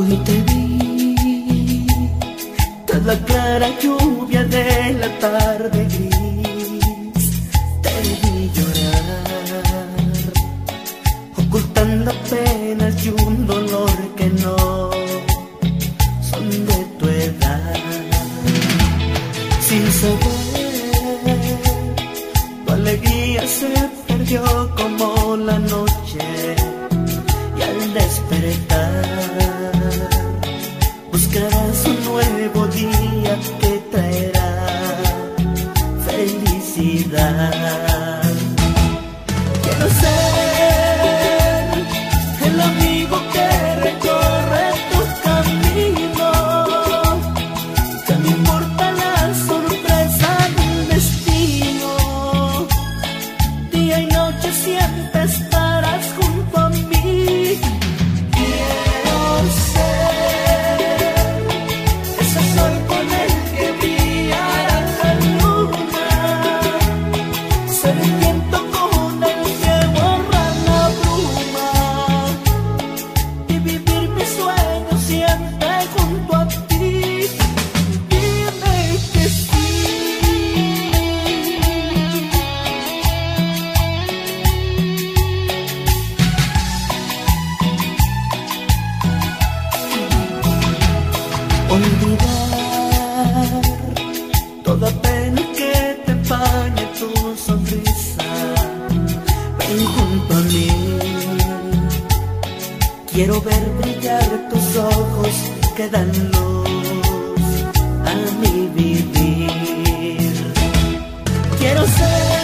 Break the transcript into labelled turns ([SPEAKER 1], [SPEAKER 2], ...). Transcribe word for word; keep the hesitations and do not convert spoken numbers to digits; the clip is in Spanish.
[SPEAKER 1] Hoy te vi tras la clara lluvia de la tarde gris. Te vi llorar, ocultando penas y un dolor que no son de tu edad. Sin saber, tu alegría se perdió como la noche, y al despertar buscarás un nuevo día que traerá felicidad. Quiero ser el amigo que recorre tu camino, que no importa la sorpresa del destino, día y noche siempre estarás junto a mí. Quiero ser ese sol con el que brillará la luna, ser el viento con el que borra la bruma, y vivir mis sueños siempre junto a ti. Dime que sí. Olvidar toda pena que te empañe tu sonrisa. Ven junto a mí, quiero ver brillar tus ojos que dan luz a mi vivir. Quiero ser